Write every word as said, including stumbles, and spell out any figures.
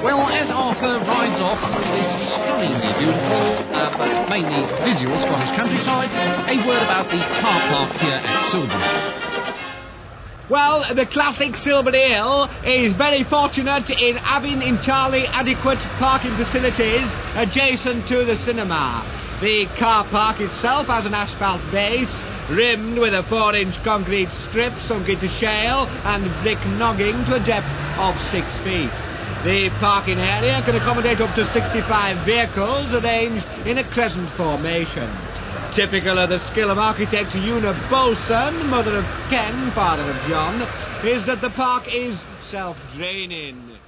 Well, as Arthur rides off through this stunningly beautiful, uh, but mainly visual Scottish countryside, a word about the car park here at Silbury. Well, the classic Silbury Hill is very fortunate in having entirely adequate parking facilities adjacent to the cinema. The car park itself has an asphalt base, rimmed with a four-inch concrete strip sunk into shale and brick nogging to a depth of six feet. The parking area can accommodate up to sixty-five vehicles arranged in a crescent formation. Typical of the skill of architect Una Bolson, mother of Ken, father of John, is that the park is self-draining.